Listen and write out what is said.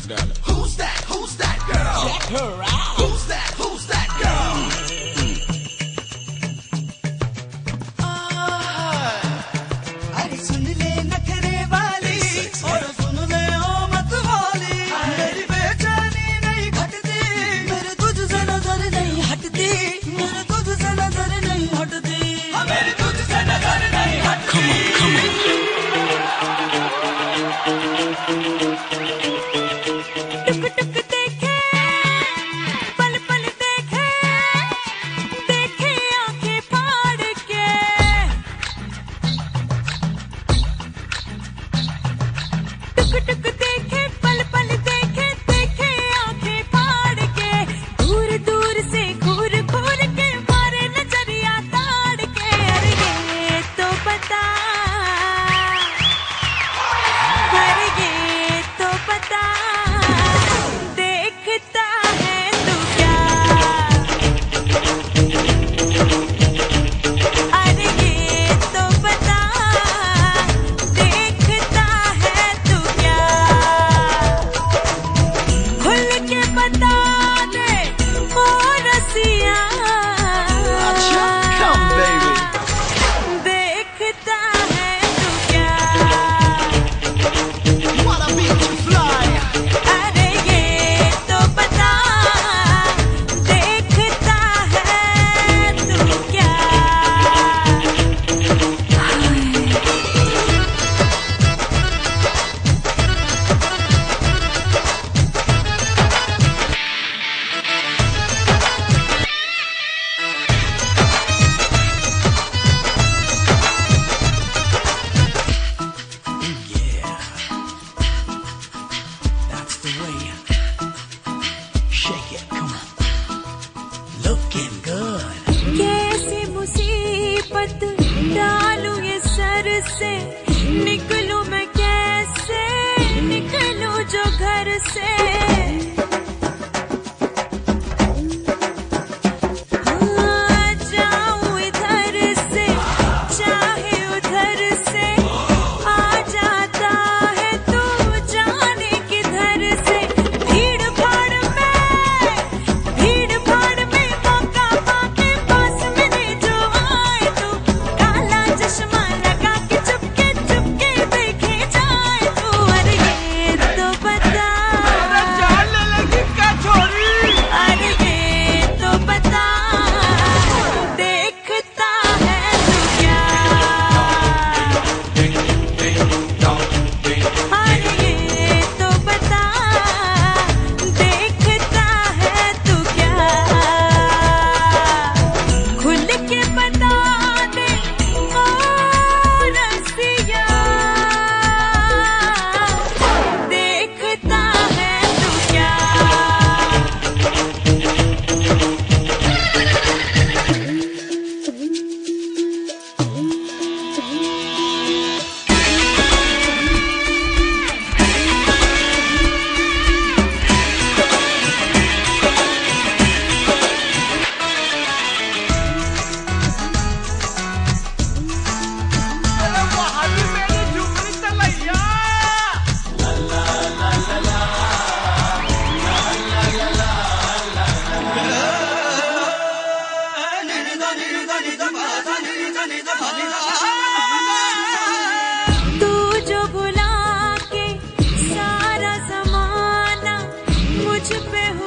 darling. Who's that? Who's that girl? Check her out. Who's that? Who's that girl? अरे सुन ले नखरे वाली और सुन ले ओ मत वाली, मेरी बेचैनी नहीं घटती, मेरे तुझसे नजर नहीं हटती, मेरे तुझसे नजर नहीं हटती, मेरी तुझसे नजर नहीं हटती। Come on, come on. टुक टुक देखे पल पल देखे, देखे आंखें फाड़ के, टुक टुक देखे पल पल देखे, देखे आंखें फाड़ के, दूर दूर से घूर घूर के मारे नजरिया ताड़ के। अरे ये तो बता, अरे ये तो बता, देखता है तू क्या? अरे ये तो बता, देखता है तू क्या? खुल के बता दे ओ रसिया, Come, baby. देखता है तू क्या? Wanna meet you fly? अरे ये तो बता, देखता है तू क्या? That's the way. Shake it, come on. Looking good. कैसी मुसीबत डालूं ये सर से, निकलूं मैं कैसे, निकलूं जो घर से। हाँ, जाऊं इधर से चाहे उधर से, आ जाता है तू जाने किधर से। भीड़ भाड़ में मौका पाके पास मेरे जो आए तू, काला चश्मा लगा के चुपके चुपके देखे जाए तू। अरे ये तो बता, अरे ये तो बता, देखता है तू क्या? अरे ये तो बता, देखता है तू क्या? खुल के बता दे ओ रसिया, देखता है तू क्या? तू जो भुला के सारा जमाना मुझ पे